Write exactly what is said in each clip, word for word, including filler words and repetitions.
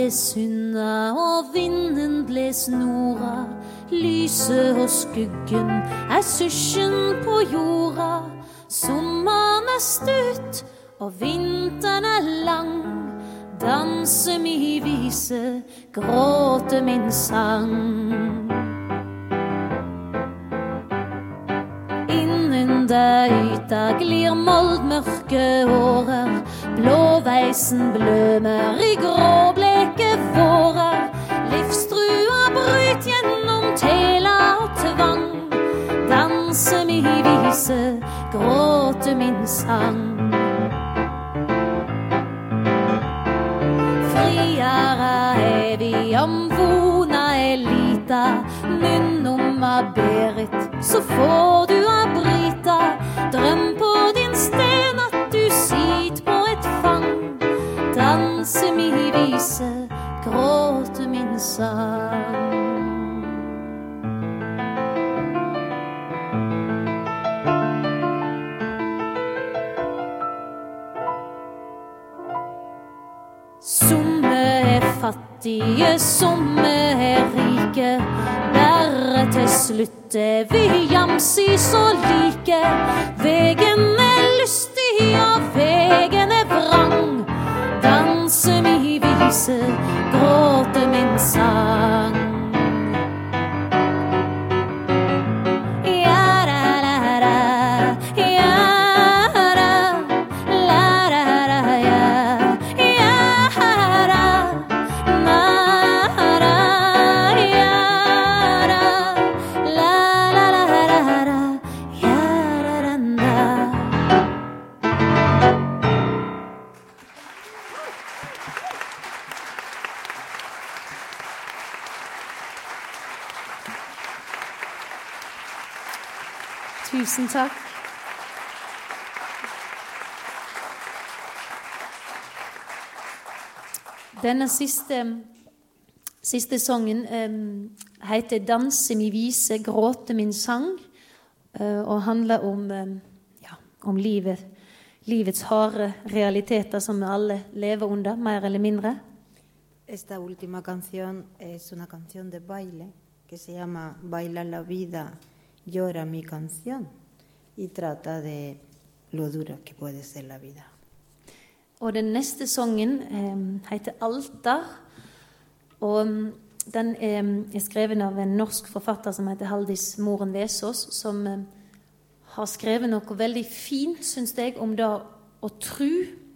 ble synda, og vinden ble snora. Lyset og skuggen er sysjen på jorda. Sommeren er stutt, og vinteren er lang. Danse mi vise, gråte min sang. Innen der yta glir moldmørke årer. Blåveisen blømer i gråbleke vårer. Livstrua bryt gjennom tela og tvang. Danse mi vise, gråte min sang. Friara er vi om vona er lita. Munn om av Berit, så får du av Brita. Drøm på din sten at du sit på et fang. Danse mi vise, gråte min sang. Somme er fattige, somme er rike. Bare til slutt er vi jamsi så like. Vegen er lystig og vegen er vrang. Danse mi vise, gråte min sang. Tusen takk. Denne siste, siste sangen um, heter Danse mi vise, gråte min sang, uh, og handler om, um, ja, om livet, livets harde realiteter som vi alle lever under, mer eller mindre. Esta última canción es una canción de baile que se llama Baila la vida, llora mi canción, y trata de lo dura que puede ser la vida. Og den neste sangen eh, heter Altar, og den er skrevet av en norsk forfatter som heter Haldis Moren Vesaas, som eh, har skrevet noe veldig fint, synes jeg, om det å tro.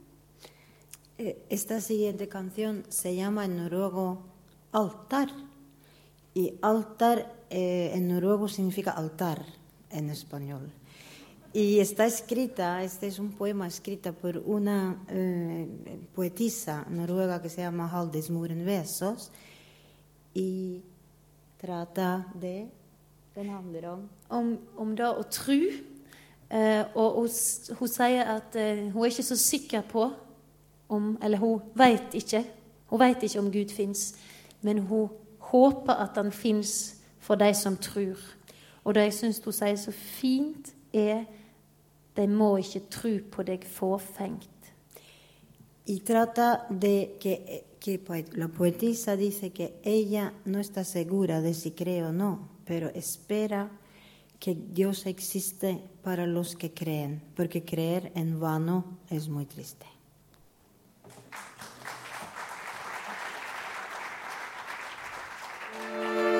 Esta siguiente canción se llama en noruego Altar, y altar eh, en noruego significa altar en español. Y está escrita, este es un poema escrito por una eh, poetisa noruega que se llama Haldis Moren Vesaas, y trata de, den handler om om, om det å tro, eh, og hun, hun sier at eh, hun er ikke så sikker på om, eller hun vet ikke, hun vet ikke om Gud finnes, men hun håper at han finnes for de som tror. Og det jeg synes hun sier så fint er, de må ikke tro på deg fåfengt. Y trata de que, que la poetisa dice que ella no está segura de si cree o no, pero espera que Dios existe para los que creen, porque creer en vano es muy triste.